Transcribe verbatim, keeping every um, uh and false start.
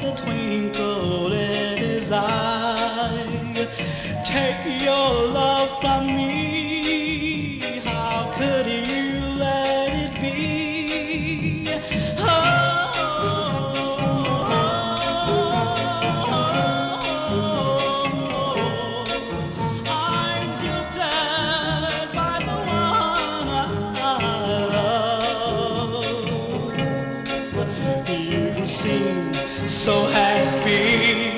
the twinkle in his eye. Take your love from me, how could you let it be? Oh, I'm jilted by the one I love. You seem so happy